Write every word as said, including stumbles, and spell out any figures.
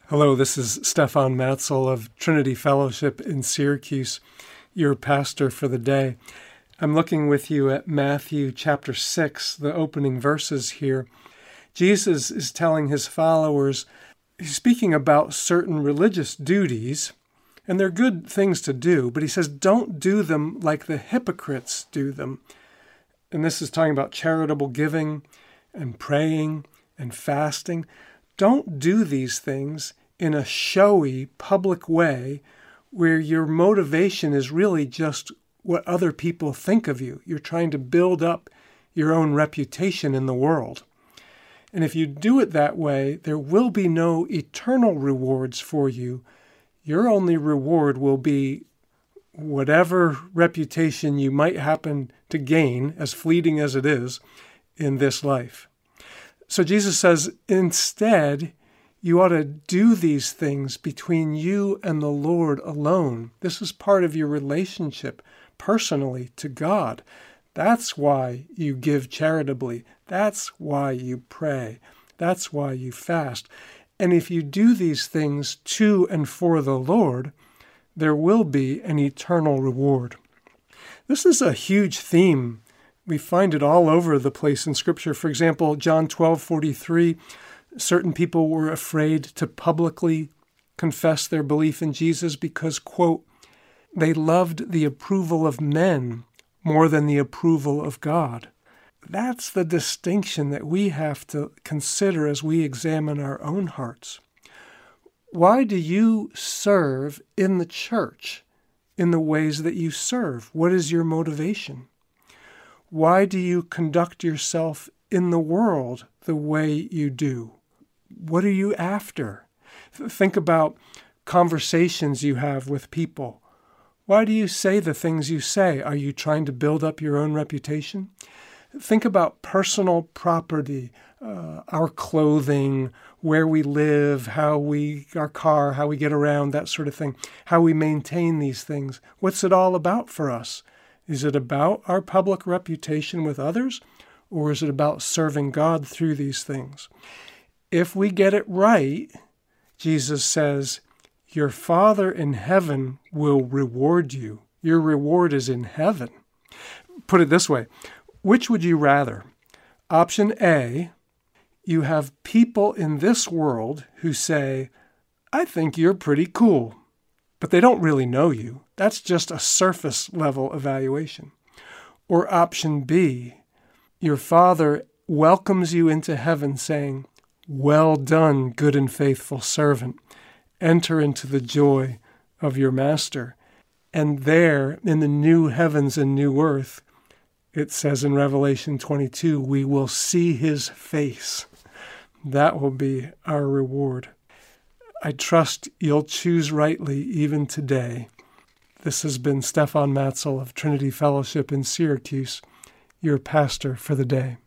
Hello, this is Stefan Matzel of Trinity Fellowship in Syracuse, your pastor for the day. I'm looking with you at Matthew chapter six, the opening verses here. Jesus is telling his followers, he's speaking about certain religious duties, and they're good things to do, but he says, don't do them like the hypocrites do them. And this is talking about charitable giving and praying and fasting. Don't do these things in a showy, public way where your motivation is really just what other people think of you. You're trying to build up your own reputation in the world. And if you do it that way, there will be no eternal rewards for you. Your only reward will be whatever reputation you might happen to gain, as fleeting as it is, in this life. So Jesus says, instead, you ought to do these things between you and the Lord alone. This is part of your relationship personally to God. That's why you give charitably. That's why you pray. That's why you fast. And if you do these things to and for the Lord, there will be an eternal reward. This is a huge theme. We find it all over the place in Scripture. For example, John twelve forty-three, certain people were afraid to publicly confess their belief in Jesus because, quote, they loved the approval of men more than the approval of God. That's the distinction that we have to consider as we examine our own hearts. Why do you serve in the church in the ways that you serve? What is your motivation? Why do you conduct yourself in the world the way you do? What are you after? Think about conversations you have with people. Why do you say the things you say? Are you trying to build up your own reputation? Think about personal property, uh, our clothing, where we live, how we, our car, how we get around, that sort of thing, how we maintain these things. What's it all about for us? Is it about our public reputation with others, or is it about serving God through these things? If we get it right, Jesus says, your Father in heaven will reward you. Your reward is in heaven. Put it this way, which would you rather? Option A, you have people in this world who say, I think you're pretty cool, but they don't really know you. That's just a surface level evaluation. Or option B, your Father welcomes you into heaven saying, well done, good and faithful servant. Enter into the joy of your master. And there, in the new heavens and new earth, it says in Revelation twenty-two, we will see his face. That will be our reward. I trust you'll choose rightly even today. This has been Stefan Matzel of Trinity Fellowship in Syracuse, your pastor for the day.